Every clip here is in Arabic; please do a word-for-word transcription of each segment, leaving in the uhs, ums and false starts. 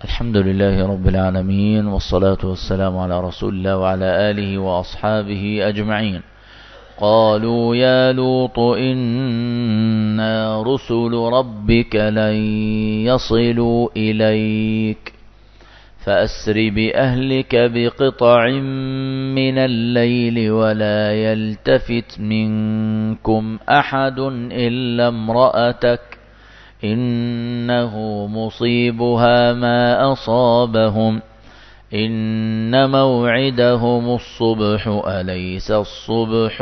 الحمد لله رب العالمين، والصلاة والسلام على رسول الله وعلى آله وأصحابه أجمعين. قالوا يا لوط إنا رسل ربك لن يصلوا إليك فأسر بأهلك بقطع من الليل ولا يلتفت منكم أحد إلا امرأتك إنه مصيبها ما أصابهم إن موعدهم الصبح أليس الصبح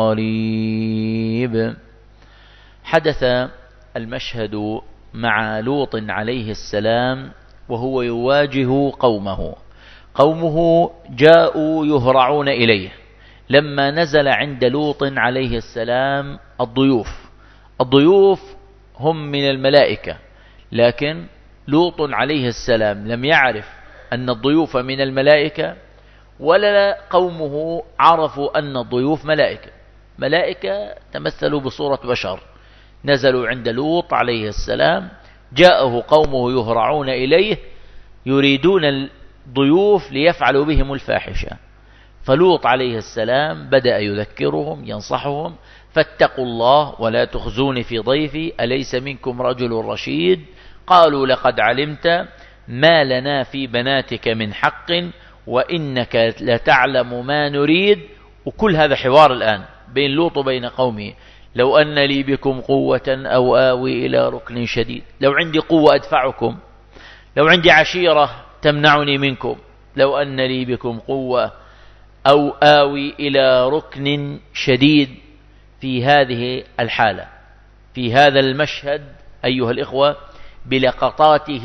بقريب. حدث المشهد مع لوط عليه السلام وهو يواجه قومه. قومه جاءوا يهرعون إليه لما نزل عند لوط عليه السلام الضيوف. الضيوف هم من الملائكة، لكن لوط عليه السلام لم يعرف أن الضيوف من الملائكة، ولا قومه عرفوا أن الضيوف ملائكة. ملائكة تمثلوا بصورة بشر، نزلوا عند لوط عليه السلام، جاءه قومه يهرعون إليه يريدون الضيوف ليفعلوا بهم الفاحشة. فلوط عليه السلام بدأ يذكرهم ينصحهم: فاتقوا الله ولا تخزون في ضيفي أليس منكم رجل رشيد؟ قالوا لقد علمت ما لنا في بناتك من حق وإنك لتعلم ما نريد. وكل هذا حوار الآن بين لوط وبين قومه. لو أن لي بكم قوة أو آوي إلى ركن شديد، لو عندي قوة أدفعكم، لو عندي عشيرة تمنعني منكم، لو أن لي بكم قوة أو آوي إلى ركن شديد. في هذه الحالة، في هذا المشهد أيها الإخوة، بلقطاته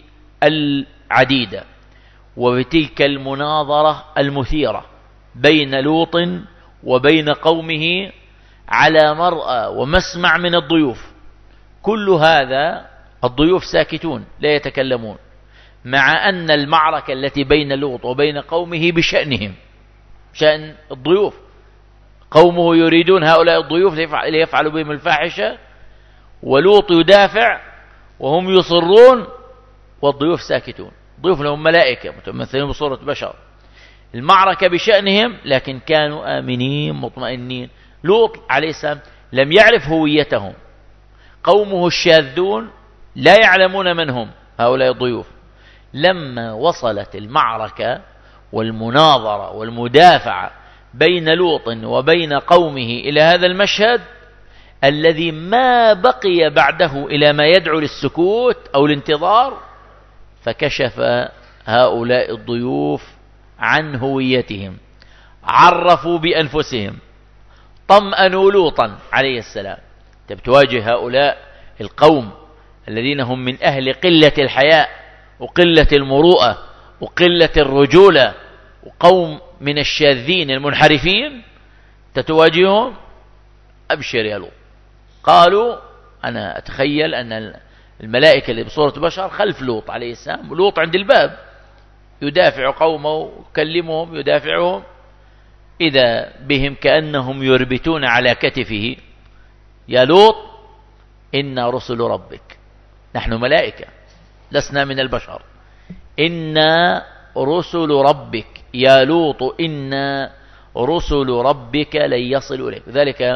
العديدة وبتلك المناظرة المثيرة بين لوط وبين قومه على مرأى ومسمع من الضيوف، كل هذا الضيوف ساكتون لا يتكلمون، مع أن المعركة التي بين لوط وبين قومه بشأنهم، شأن الضيوف. قومه يريدون هؤلاء الضيوف ليفعلوا بهم الفاحشة، ولوط يدافع وهم يصرون، والضيوف ساكتون. ضيوف لهم ملائكة متمثلين بصورة بشر. المعركة بشأنهم، لكن كانوا آمنين مطمئنين. لوط عليه السلام لم يعرف هويتهم. قومه الشاذون لا يعلمون من هم هؤلاء الضيوف. لما وصلت المعركة والمناظرة والمدافعة بين لوط وبين قومه إلى هذا المشهد الذي ما بقي بعده إلى ما يدعو للسكوت أو الانتظار، فكشف هؤلاء الضيوف عن هويتهم، عرفوا بأنفسهم، طمأنوا لوطا عليه السلام. تواجه هؤلاء القوم الذين هم من أهل قلة الحياء وقلة المروءة وقلة الرجولة، وقوم من الشاذين المنحرفين، تتواجههم: أبشر يا لوط. قالوا: أنا أتخيل أن الملائكة اللي بصورة بشر خلف لوط عليه السلام، ولوط عند الباب يدافع قومه يكلمهم يدافعهم، إذا بهم كأنهم يربتون على كتفه: يا لوط إنا رسل ربك، نحن ملائكة لسنا من البشر، إنا رسل ربك يا لوط إنا رسل ربك لن يصلوا إليك. ذلك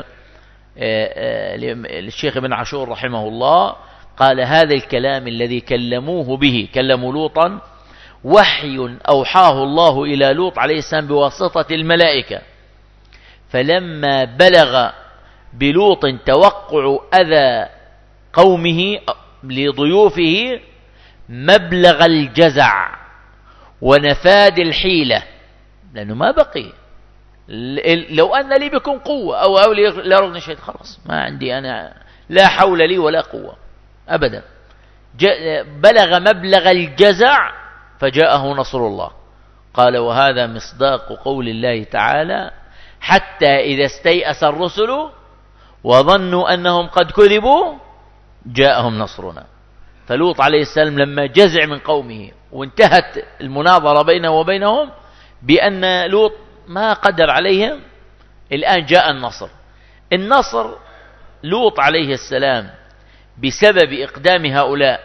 الشيخ ابن عاشور رحمه الله قال: هذا الكلام الذي كلموه به، كلموا لوطا، وحي أوحاه الله إلى لوط عليه السلام بواسطة الملائكة. فلما بلغ بلوط توقع أذى قومه لضيوفه مبلغ الجزع ونفاد الحيلة، لأنه ما بقي. لو أن لي بكم قوة أو أولي لا رغن شيء، خلاص ما عندي أنا، لا حول لي ولا قوة أبدا. بلغ مبلغ الجزع فجاءه نصر الله. قال: وهذا مصداق قول الله تعالى: حتى إذا استيأس الرسل وظنوا أنهم قد كذبوا جاءهم نصرنا. فلوط عليه السلام لما جزع من قومه وانتهت المناظرة بينه وبينهم بأن لوط ما قدر عليهم، الآن جاء النصر. النصر لوط عليه السلام بسبب إقدام هؤلاء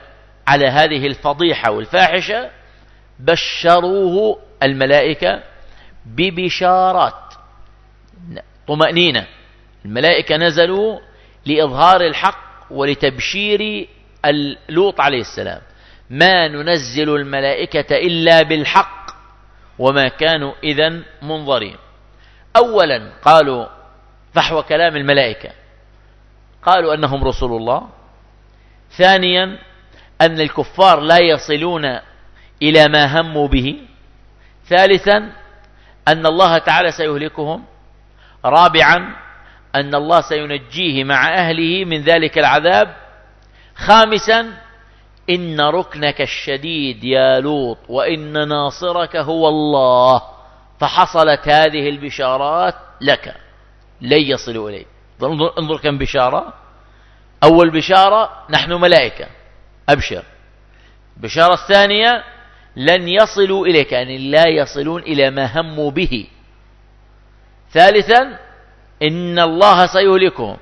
على هذه الفضيحة والفاحشة بشروه الملائكة ببشارات طمأنينة. الملائكة نزلوا لإظهار الحق ولتبشير لوط عليه السلام. ما ننزل الملائكة إلا بالحق وما كانوا إذن منظرين. أولا قالوا فحوى كلام الملائكة، قالوا أنهم رسول الله. ثانيا أن الكفار لا يصلون إلى ما هموا به. ثالثا أن الله تعالى سيهلكهم. رابعا أن الله سينجيه مع أهله من ذلك العذاب. خامسا إن ركنك الشديد يا لوط وإن ناصرك هو الله. فحصلت هذه البشارات لك لن يصلوا إليك. انظر كم بشارة. أول بشارة نحن ملائكة أبشر. بشارة الثانية لن يصلوا إليك، يعني لا يصلون إلى ما هموا به. ثالثا إن الله سيهلكهم.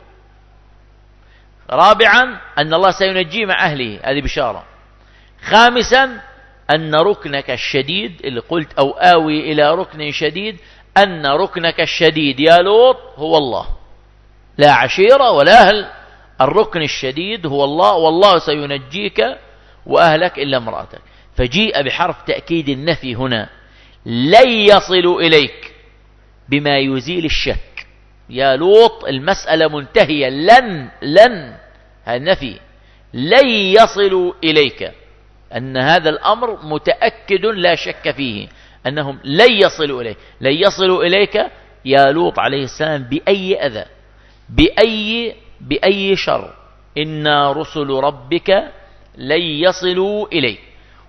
رابعا أن الله سينجي مع أهله، هذه بشارة. خامسا أن ركنك الشديد اللي قلت أو آوي إلى ركن شديد، أن ركنك الشديد يا لوط هو الله، لا عشيرة ولا أهل. الركن الشديد هو الله، والله سينجيك وأهلك إلا امرأتك. فجيء بحرف تأكيد النفي هنا، لن يصلوا إليك بما يزيل الشك. يا لوط المسألة منتهية، لن لن هذا النفي، لن يصلوا إليك، أن هذا الأمر متأكد لا شك فيه، أنهم لن يصلوا إليك. لن يصلوا إليك يا لوط عليه السلام بأي أذى، بأي بأي شر. إنا رسل ربك لن يصلوا إليك.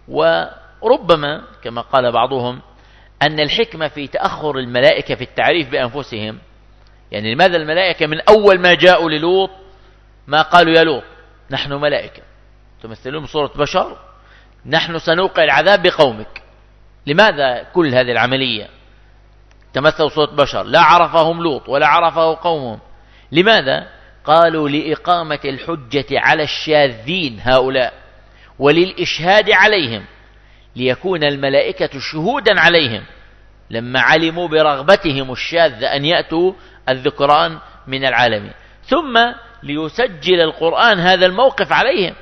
وربما كما قال بعضهم أن الحكمة في تأخر الملائكة في التعريف بأنفسهم، يعني لماذا الملائكة من أول ما جاءوا للوط ما قالوا يا لوط نحن ملائكة تمثلون بصورة بشر، نحن سنوقع العذاب بقومك. لماذا كل هذه العملية؟ تمثلوا صورة بشر، لا عرفهم لوط ولا عرفه قومهم. لماذا؟ قالوا لإقامة الحجة على الشاذين هؤلاء وللإشهاد عليهم، ليكون الملائكة شهودا عليهم لما علموا برغبتهم الشاذة أن يأتوا الذكران من العالمين. ثم ليسجل القرآن هذا الموقف عليهم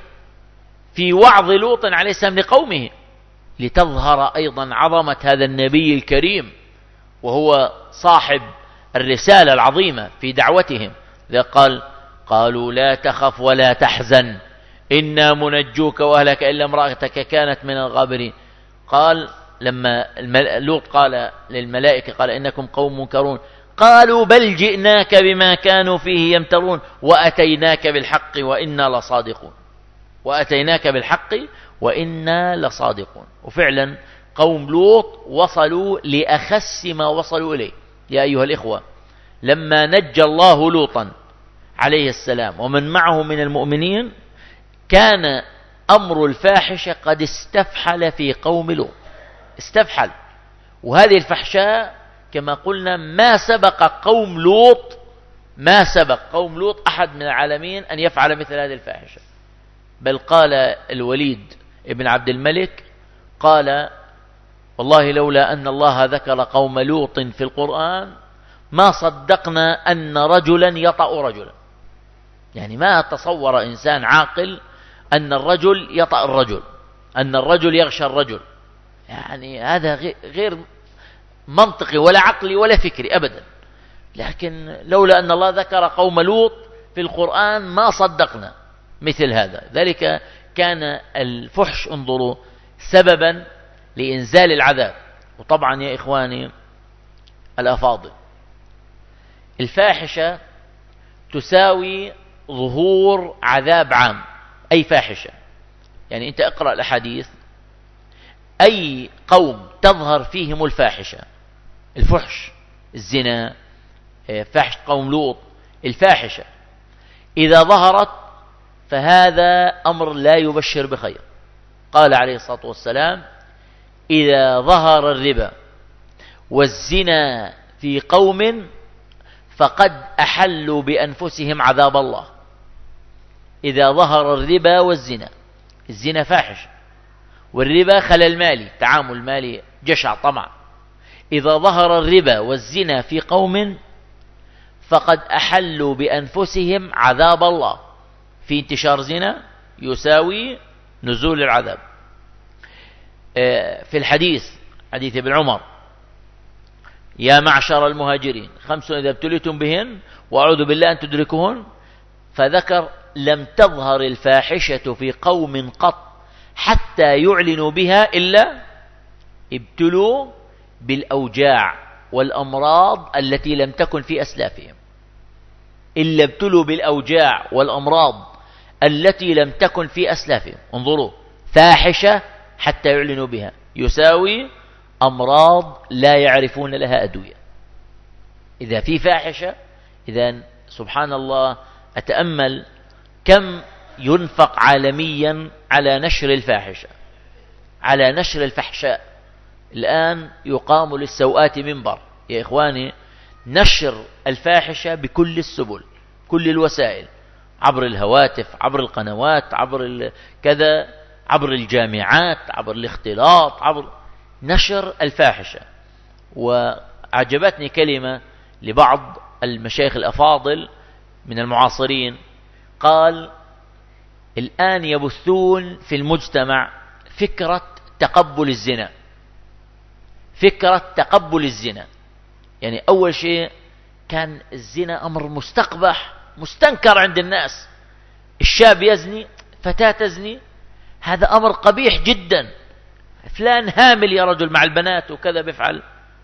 في وعظ لوط عليه السلام لقومه، لتظهر أيضا عظمة هذا النبي الكريم وهو صاحب الرسالة العظيمة في دعوتهم. ذا قال قالوا لا تخف ولا تحزن إنا منجوك وأهلك إلا امرأتك كانت من الغابرين. قال لما لوط قال للملائكة قال إنكم قوم منكرون، قالوا بل جئناك بما كانوا فيه يمترون وأتيناك بالحق وإنا لصادقون. وأتيناك بالحق وإنا لصادقون. وفعلا قوم لوط وصلوا لأخس ما وصلوا إليه. يا أيها الإخوة، لما نجى الله لوطا عليه السلام ومن معه من المؤمنين كان أمر الفاحشة قد استفحل في قوم لوط، استفحل. وهذه الفحشاء كما قلنا ما سبق قوم لوط ما سبق قوم لوط أحد من العالمين أن يفعل مثل هذه الفاحشة. بل قال الوليد ابن عبد الملك قال والله لولا أن الله ذكر قوم لوط في القرآن ما صدقنا أن رجلا يطأ رجلا. يعني ما تصور إنسان عاقل أن الرجل يطأ الرجل، أن الرجل يغشى الرجل. يعني هذا غير منطقي ولا عقلي ولا فكري أبدا. لكن لولا أن الله ذكر قوم لوط في القرآن ما صدقنا مثل هذا. ذلك كان الفحش انظروا سببا لإنزال العذاب. وطبعا يا إخواني الأفاضل، الفاحشة تساوي ظهور عذاب عام. أي فاحشة، يعني أنت اقرأ الأحاديث، أي قوم تظهر فيهم الفاحشة، الفحش، الزنا، فاحش قوم لوط، الفاحشة إذا ظهرت فهذا أمر لا يبشر بخير. قال عليه الصلاة والسلام إذا ظهر الربا والزنا في قوم فقد أحلوا بأنفسهم عذاب الله. إذا ظهر الربا والزنا، الزنا فاحش، والربا خلل مالي، تعامل مالي جشع طمع. إذا ظهر الربا والزنا في قوم فقد أحلوا بأنفسهم عذاب الله، في انتشار زنا يساوي نزول العذاب. في الحديث حديث ابن عمر: يا معشر المهاجرين خمس إذا ابتليتم بهن وأعوذ بالله أن تدركوهن، فذكر: لم تظهر الفاحشة في قوم قط حتى يعلنوا بها إلا ابتلوا بالأوجاع والأمراض التي لم تكن في أسلافهم. إلا ابتلوا بالأوجاع والأمراض التي لم تكن في أسلافهم. انظروا، فاحشة حتى يعلنوا بها يساوي أمراض لا يعرفون لها أدوية. إذا في فاحشة، إذن سبحان الله أتأمل كم ينفق عالميا على نشر الفاحشة، على نشر الفحشاء. الآن يقام للسوءات منبر يا إخواني، نشر الفاحشة بكل السبل، كل الوسائل، عبر الهواتف، عبر القنوات، عبر كذا، عبر الجامعات، عبر الاختلاط، عبر نشر الفاحشة. وأعجبتني كلمة لبعض المشايخ الأفاضل من المعاصرين، قال: الآن يبثون في المجتمع فكرة تقبل الزنا، فكرة تقبل الزنا. يعني أول شيء كان الزنا أمر مستقبح مستنكر عند الناس، الشاب يزني، فتاة تزني، هذا أمر قبيح جدا، فلان هامل يا رجل مع البنات وكذا بيفعل.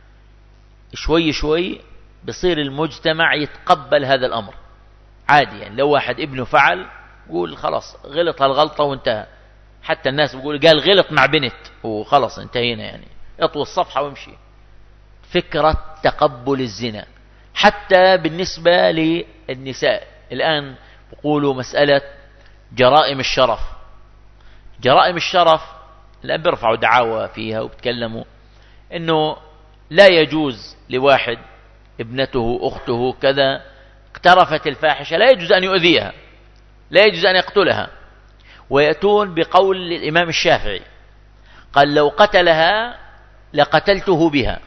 شوي شوي بصير المجتمع يتقبل هذا الأمر عادي. يعني لو واحد ابنه فعل يقول خلاص غلط هالغلطة وانتهى. حتى الناس بيقول قال غلط مع بنت وخلاص انتهينا، يعني اطوي الصفحة وامشي. فكرة تقبل الزنا. حتى بالنسبة للنساء الآن بيقولوا مسألة جرائم الشرف. جرائم الشرف الآن بيرفعوا دعاوى فيها وبتكلموا إنه لا يجوز لواحد ابنته أخته كذا اقترفت الفاحشة لا يجوز أن يؤذيها، لا يجوز أن يقتلها. ويأتون بقول الإمام الشافعي قال: لو قتلها لقتلته بها،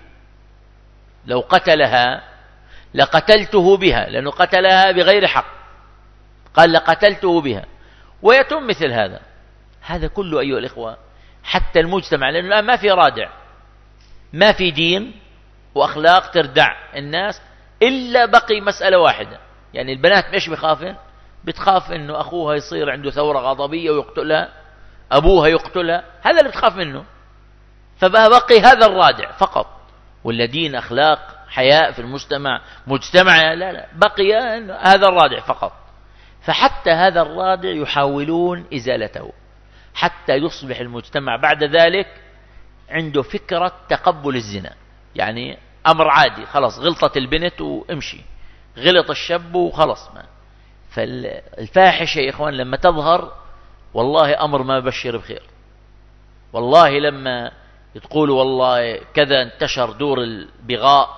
لو قتلها لقتلته بها، لأنه قتلها بغير حق، قال لقتلته بها. ويتم مثل هذا. هذا كله أيها الإخوة حتى المجتمع، لأنه الآن ما في رادع، ما في دين وأخلاق تردع الناس، إلا بقي مسألة واحدة. يعني البنات مش بخافن، بتخاف إنه أخوها يصير عنده ثورة غضبية ويقتلها، أبوها يقتلها، هذا اللي بتخاف منه. فبقى بقي هذا الرادع فقط. ولا دين أخلاق حياء في المجتمع مجتمع، لا لا، بقي هذا الرادع فقط. فحتى هذا الرادع يحاولون إزالته حتى يصبح المجتمع بعد ذلك عنده فكرة تقبل الزنا. يعني أمر عادي، خلاص غلطت البنت وامشي، غلط الشاب وخلاص. ما فالفاحشة يا إخوان لما تظهر والله أمر ما بشر بخير. والله لما تقولوا والله كذا انتشر دور البغاء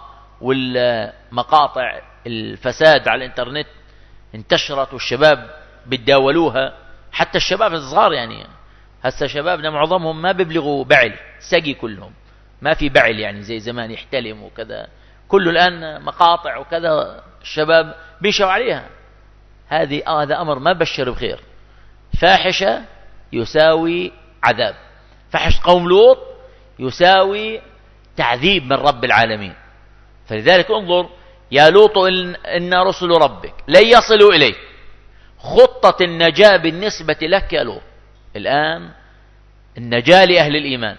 والمقاطع الفساد على الانترنت انتشرت والشباب بيتداولوها، حتى الشباب الصغار. يعني هسه شبابنا معظمهم ما بيبلغوا بعل، سقي كلهم، ما في بعل يعني زي زمان يحتلم وكذا، كله الآن مقاطع وكذا، الشباب بيشوا عليها. هذه هذا أمر ما بشر بخير. فاحشة يساوي عذاب، فحش قوم لوط يساوي تعذيب من رب العالمين. فلذلك انظر: يا لوط إن رسل ربك لن يصلوا إليك، خطة النجاة بالنسبة لك يا لوط. الآن النجاة لأهل الإيمان.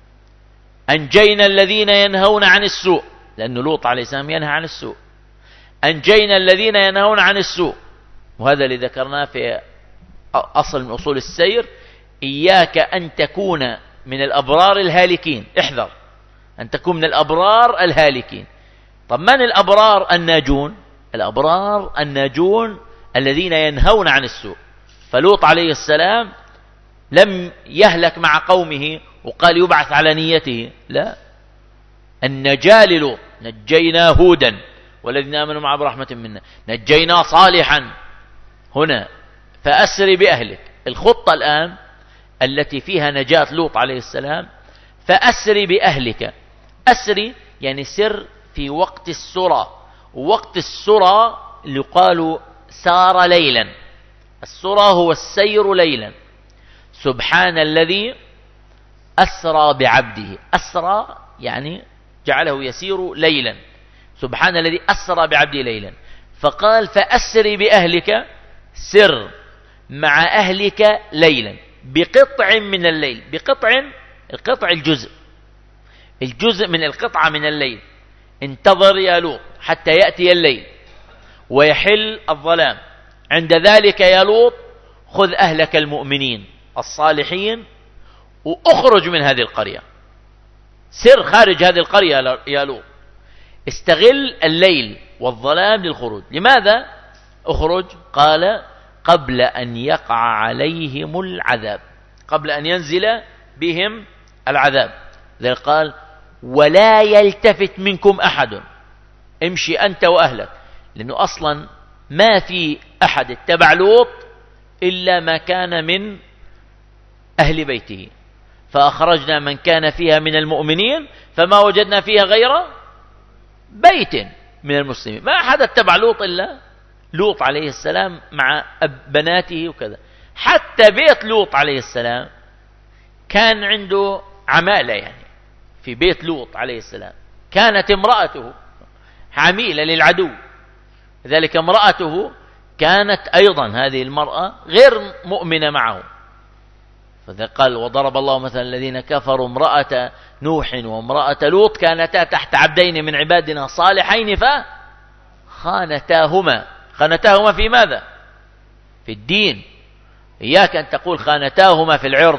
أنجينا الذين ينهون عن السوء، لأن لوط عليه السلام ينهى عن السوء. أنجينا الذين ينهون عن السوء، وهذا اللي ذكرناه في أصل من أصول السير: إياك أن تكون من الأبرار الهالكين، احذر أن تكون من الأبرار الهالكين. طب من الأبرار الناجون؟ الأبرار الناجون الذين ينهون عن السوء. فلوط عليه السلام لم يهلك مع قومه وقال يبعث على نيته، لا، النجاة للوط. نجينا هودا والذين آمنوا معه برحمة منا، نجينا صالحا. هنا فأسر بأهلك. الخطة الآن التي فيها نجاة لوط عليه السلام: فأسري بأهلك. أسري يعني سر في وقت السرى، ووقت السرى اللي قالوا سار ليلا. السرى هو السير ليلا. سبحان الذي أسرى بعبده. أسرى يعني جعله يسير ليلا. سبحان الذي أسرى بعبده ليلا. فقال: فأسري بأهلك، سر مع أهلك ليلا بقطع من الليل. بقطع، القطع الجزء، الجزء من القطعة من الليل. انتظر يا لوط حتى يأتي الليل ويحل الظلام. عند ذلك يا لوط خذ أهلك المؤمنين الصالحين وأخرج من هذه القرية. سر خارج هذه القرية يا لوط. استغل الليل والظلام للخروج. لماذا أخرج؟ قال: قبل أن يقع عليهم العذاب، قبل أن ينزل بهم العذاب. ذلك قال: ولا يلتفت منكم أحد. امشي أنت وأهلك، لأنه أصلا ما في أحد اتبع لوط إلا ما كان من أهل بيته. فأخرجنا من كان فيها من المؤمنين فما وجدنا فيها غير بيت من المسلمين. ما أحد اتبع لوط إلا لوط عليه السلام مع بناته وكذا. حتى بيت لوط عليه السلام كان عنده عمالة، يعني في بيت لوط عليه السلام كانت امرأته عميلة للعدو. لذلك امرأته كانت أيضا هذه المرأة غير مؤمنة معه. فذا قال: وضرب الله مثلا الذين كفروا امرأة نوح وامرأة لوط كانتا تحت عبدين من عبادنا صالحين فخانتاهما. خانتاهما في ماذا؟ في الدين. إياك أن تقول خانتاهما في العرض.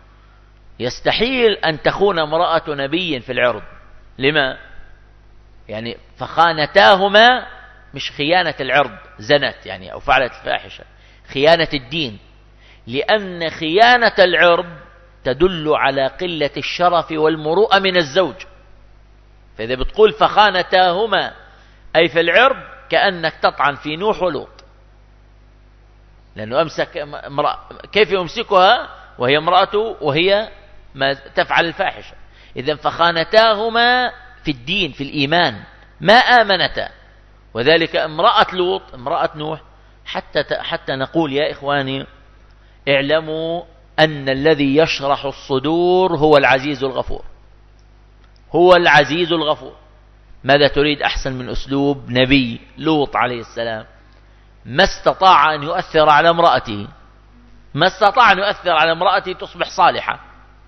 يستحيل أن تخون امرأة نبي في العرض. لما؟ يعني فخانتاهما مش خيانة العرض، زنت يعني أو فعلت الفاحشة، خيانة الدين. لأن خيانة العرض تدل على قلة الشرف والمروءة من الزوج. فإذا بتقول فخانتاهما أي في العرض، كأنك تطعن في نوح ولوط. لأنه أمسك امرأة، كيف يمسكها وهي امرأته وهي ما تفعل الفاحشة؟ إذن فخانتاهما في الدين، في الإيمان، ما آمنتا. وذلك امرأة لوط امرأة نوح. حتى حتى نقول يا إخواني اعلموا أن الذي يشرح الصدور هو العزيز الغفور. هو العزيز الغفور. ماذا تريد أحسن من أسلوب نبي لوط عليه السلام؟ ما استطاع أن يؤثر على امرأته، ما استطاع أن يؤثر على امرأته تصبح صالحة.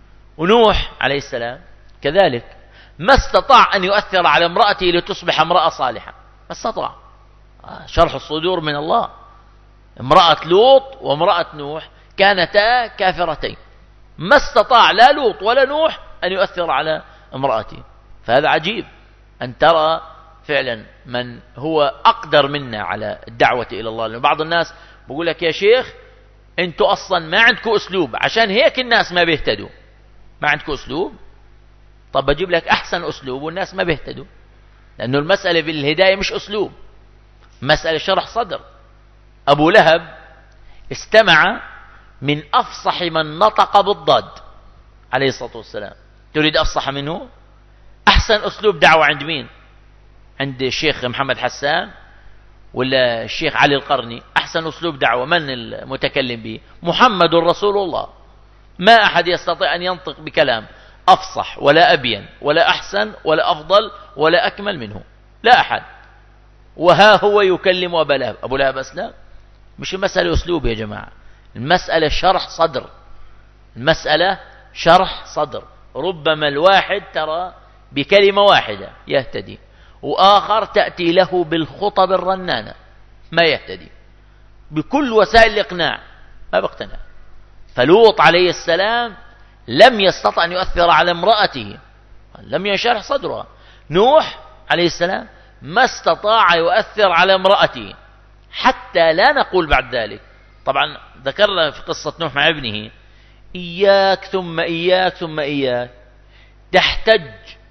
ونوح عليه السلام كذلك ما استطاع أن يؤثر على امرأته لتصبح امرأة صالحة. ما استطاع. شرح الصدور من الله. امرأة لوط وامرأة نوح كانتا كافرتين، ما استطاع لا لوط ولا نوح أن يؤثر على امرأته. فهذا عجيب أن ترى فعلا من هو أقدر منا على الدعوة إلى الله. لأن بعض الناس بقول لك يا شيخ أنتوا أصلا ما عندكم أسلوب، عشان هيك الناس ما بيهتدوا. ما عندكم أسلوب؟ طب بجيب لك أحسن أسلوب والناس ما بيهتدوا. لأنه المسألة بالهداية مش أسلوب، مسألة شرح صدر. أبو لهب استمع من أفصح من نطق بالضاد عليه الصلاة والسلام. تريد أفصح منه؟ أحسن أسلوب دعوة عند مين؟ عند الشيخ محمد حسان ولا الشيخ علي القرني؟ أحسن أسلوب دعوة من المتكلم به؟ محمد رسول الله. ما أحد يستطيع أن ينطق بكلام أفصح ولا أبين ولا أحسن ولا أفضل ولا أكمل منه، لا أحد. وها هو يكلم أبا لهب. أبو لهب أسلم. مش المسألة أسلوب يا جماعة، المسألة شرح صدر. المسألة شرح صدر. ربما الواحد ترى بكلمة واحدة يهتدي، وآخر تأتي له بالخطب الرنانة ما يهتدي، بكل وسائل الإقناع ما بقتنع. فلوط عليه السلام لم يستطع أن يؤثر على امرأته، لم يشرح صدرها. نوح عليه السلام ما استطاع يؤثر على امرأته، حتى لا نقول بعد ذلك. طبعا ذكرنا في قصة نوح مع ابنه إياك ثم إياك ثم إياك تحتج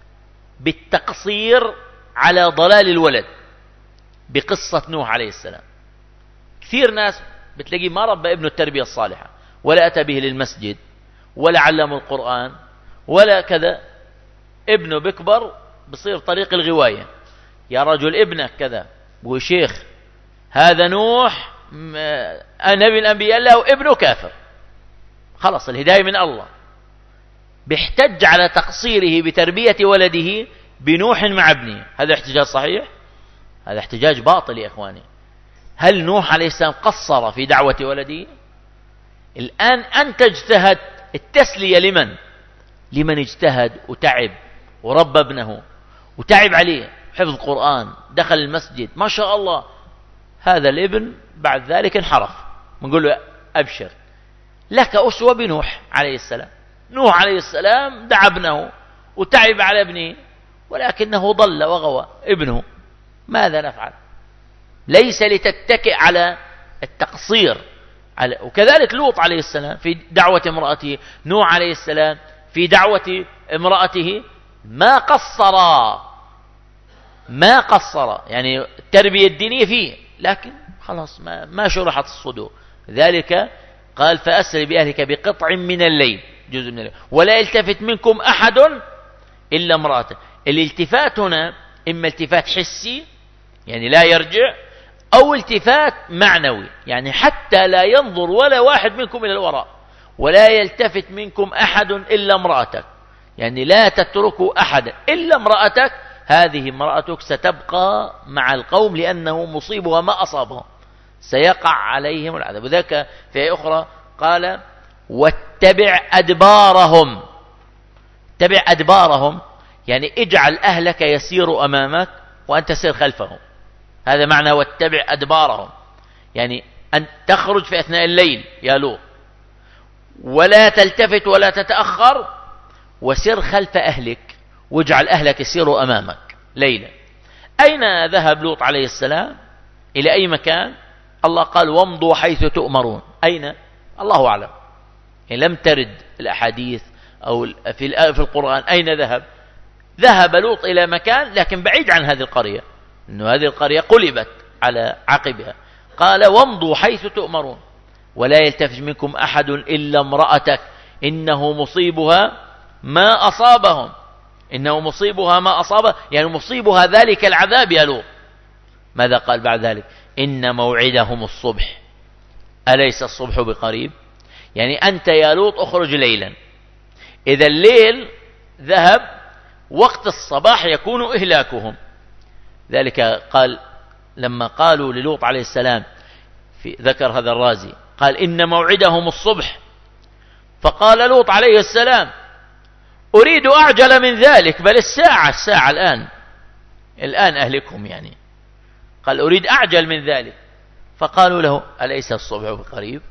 بالتقصير على ضلال الولد بقصة نوح عليه السلام. كثير ناس بتلاقيه ما ربى ابنه التربية الصالحة ولا أتى به للمسجد ولا علموا القرآن ولا كذا. ابنه بكبر بصير طريق الغواية، يا رجل ابنك كذا، وشيخ هذا نوح نبي الأنبياء الله وابنه كافر، خلص الهداية من الله. بيحتج على تقصيره بتربية ولده بنوح مع ابنه. هذا احتجاج صحيح؟ هذا احتجاج باطل يا إخواني. هل نوح عليه السلام قصر في دعوة ولده؟ الآن أنت اجتهد، التسلية لمن؟ لمن اجتهد وتعب وربى ابنه وتعب عليه، حفظ قرآن، دخل المسجد، ما شاء الله. هذا الابن بعد ذلك انحرف، بنقول له أبشر، لك أسوة بنوح عليه السلام. نوح عليه السلام دعا ابنه وتعب على ابنه، ولكنه ضل وغوى ابنه. ماذا نفعل؟ ليس لتتكئ على التقصير على. وكذلك لوط عليه السلام في دعوة امرأته، نوح عليه السلام في دعوة امرأته، ما قصر ما قصر يعني التربية الدينية فيه، لكن خلاص ما, ما شرحت الصدور. ذلك قال فأسر بأهلك بقطع من الليل، جزء من الليل، ولا يلتفت منكم أحد إلا امرأته. الالتفات هنا إما التفات حسي يعني لا يرجع، أو التفات معنوي يعني حتى لا ينظر ولا واحد منكم إلى الوراء، ولا يلتفت منكم أحد إلا امرأتك، يعني لا تتركوا أحد إلا امرأتك، هذه امرأتك ستبقى مع القوم لأنه مصيبها ما أصابهم، سيقع عليهم العذاب. وذاك في أخرى قال واتبع أدبارهم. اتبع أدبارهم يعني اجعل أهلك يسير أمامك وأنت سير خلفهم، هذا معنى واتبع أدبارهم، يعني أن تخرج في أثناء الليل يا لوط، ولا تلتفت ولا تتأخر، وسر خلف أهلك، واجعل أهلك يسيروا أمامك ليلا. أين ذهب لوط عليه السلام؟ إلى أي مكان؟ الله قال وامضوا حيث تؤمرون. أين؟ الله أعلم، يعني لم ترد الأحاديث أو في القرآن أين ذهب. ذهب لوط إلى مكان لكن بعيد عن هذه القرية، إنه هذه القرية قلبت على عقبها. قال وامضوا حيث تؤمرون ولا يلتفت منكم أحد إلا امرأتك إنه مصيبها ما أصابهم. إنه مصيبها ما أصابه يعني مصيبها ذلك العذاب يا لوط. ماذا قال بعد ذلك؟ إن موعدهم الصبح أليس الصبح بقريب. يعني أنت يا لوط أخرج ليلا، إذا الليل ذهب وقت الصباح يكون إهلاكهم. ذلك قال لما قالوا للوط عليه السلام، في ذكر هذا الرازي قال إن موعدهم الصبح، فقال لوط عليه السلام أريد أعجل من ذلك، بل الساعة الساعة الآن الآن أهلكهم، يعني قال أريد أعجل من ذلك. فقالوا له أليس الصبح بقريب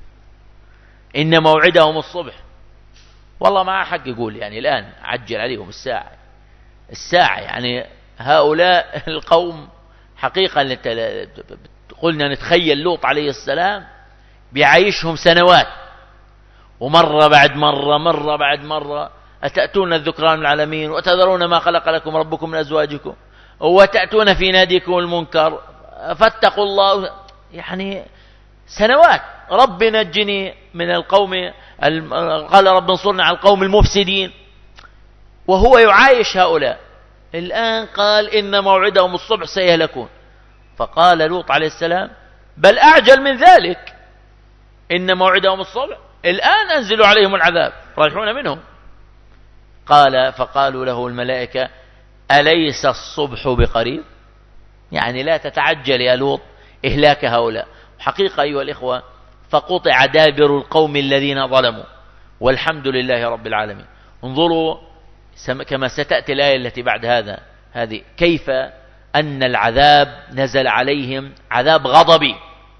إن موعدهم الصبح. والله ما حق يقول يعني الآن عجل عليهم الساعة الساعة يعني هؤلاء القوم حقيقة قلنا نتخيل لوط عليه السلام بيعيشهم سنوات، ومرة بعد مرة مرة بعد مرة أتأتون الذكران العالمين وتذرون ما خلق لكم ربكم من أزواجكم وتأتون في ناديكم المنكر فاتقوا الله. يعني سنوات رب نجني من القوم، قال رب انصرنا على القوم المفسدين، وهو يعايش هؤلاء. الآن قال إن موعدهم الصبح سيهلكون. فقال لوط عليه السلام بل أعجل من ذلك، إن موعدهم الصبح، الآن أنزلوا عليهم العذاب رايحون منهم. قال فقالوا له الملائكة أليس الصبح بقريب. يعني لا تتعجل يا لوط إهلاك هؤلاء. حقيقة أيها الإخوة فقطع دابر القوم الذين ظلموا والحمد لله رب العالمين. انظروا كما ستأتي الآية التي بعد هذا هذه كيف أن العذاب نزل عليهم، عذاب غضبي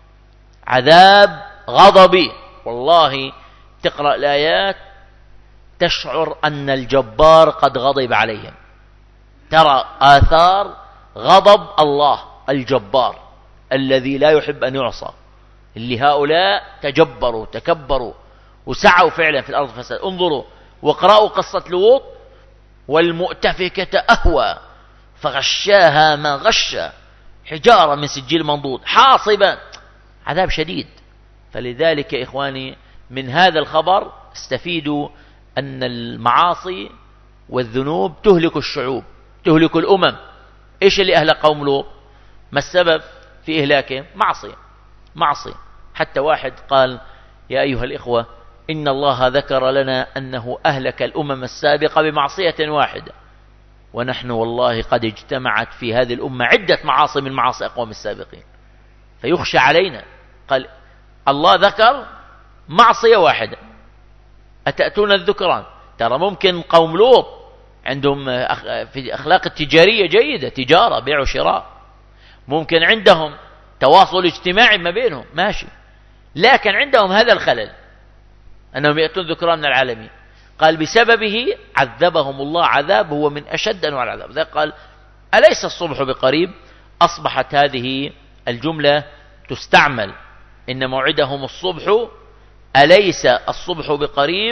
عذاب غضبي. والله تقرأ الآيات تشعر أن الجبار قد غضب عليهم، ترى آثار غضب الله الجبار الذي لا يحب أن يعصى، اللي هؤلاء تجبروا تكبروا وسعوا فعلا في الأرض فساد. انظروا واقرأوا قصة لوط والمؤتفكة أهوى فغشاها ما غشا حجارة من سجيل منضود حاصبا، عذاب شديد. فلذلك يا إخواني من هذا الخبر استفيدوا أن المعاصي والذنوب تهلك الشعوب، تهلك الأمم. إيش اللي أهلك قوم لوط؟ ما السبب في إهلاكهم؟ معصية معصية. حتى واحد قال: يا أيها الإخوة، إن الله ذكر لنا أنه أهلك الأمم السابقة بمعصية واحدة، ونحن والله قد اجتمعت في هذه الأمة عدة معاصي من معاصي أقوام السابقين، فيخشى علينا. قال الله ذكر معصية واحدة، أتأتون الذكران. ترى ممكن قوم لوط عندهم في أخلاق التجارية جيدة، تجارة بيع وشراء، ممكن عندهم تواصل اجتماعي ما بينهم ماشي، لكن عندهم هذا الخلل أنهم يأتون ذكران من العالمين. قال بسببه عذبهم الله عذاب هو من أشد أنواع العذاب. ذلك قال: أليس الصبح بقريب؟ أصبحت هذه الجملة تستعمل، إن موعدهم الصبح، أليس الصبح بقريب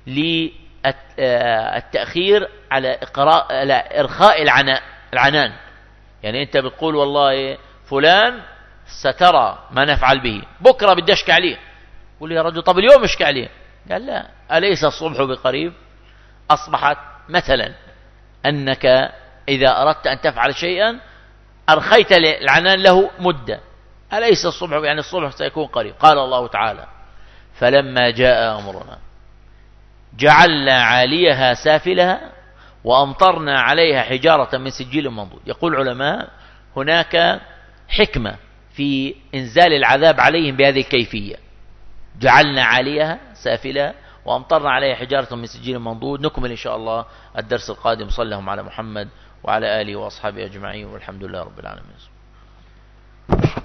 للتأخير على إقراء على إرخاء العناء العنان. يعني أنت بتقول والله فلان سترى ما نفعل به، بكرة بدي أشكي عليه. قول يا رجل طب اليوم اشكي عليه. قال لا، أليس الصبح بقريب؟ أصبحت مثلا أنك إذا أردت أن تفعل شيئا أرخيت العنان له مدة. أليس الصبح يعني الصبح سيكون قريب. قال الله تعالى: فلما جاء أمرنا جعلنا عاليها سافلها وأمطرنا عليها حجارة من سجيل منضود. يقول العلماء هناك حكمة في إنزال العذاب عليهم بهذه الكيفية: جعلنا عاليها سافلها وأمطرنا عليها حجارة من سجيل منضود. نكمل إن شاء الله الدرس القادم. صلى الله على محمد وعلى آله وأصحابه أجمعين، والحمد لله رب العالمين.